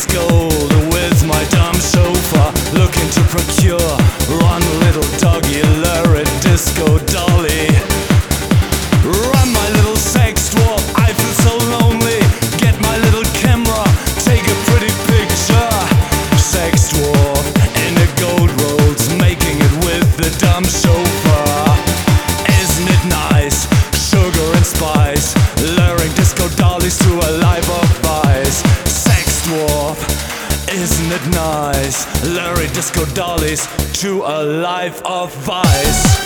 is gold with my dumb chauffeur, looking to procure one little doggy, lure it, disco dolly. Run my little sex dwarf, I feel so lonely. Get my little camera, take a pretty picture. Sex dwarf in a gold rolls, making it with the dumb chauffeur. Isn't it nice? Sugar and spice, luring disco dollies to a life of vice. Sex dwarf, isn't it nice? Luring disco dollies to a life of vice.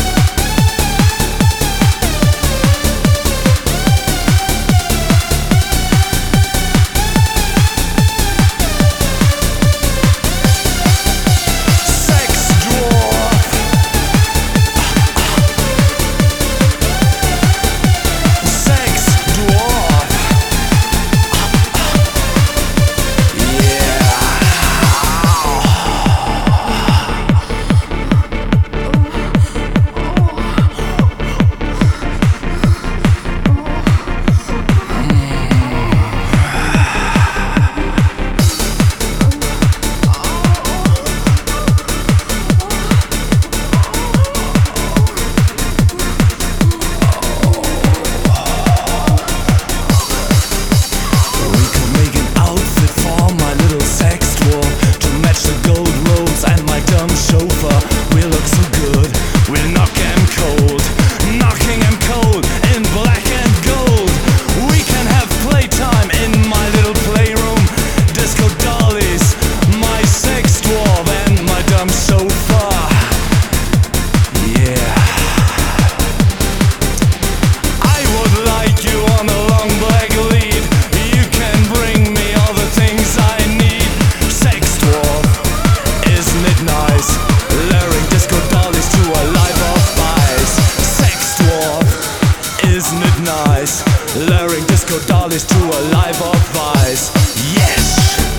Luring disco dollies to a life of vice. Yes!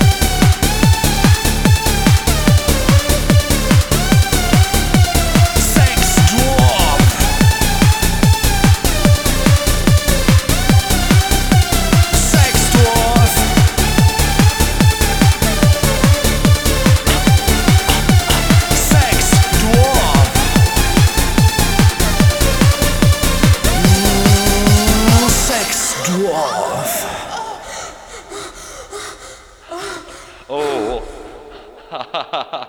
Sex dwarf. Sex dwarf. Sex dwarf. Dwarf. Oh.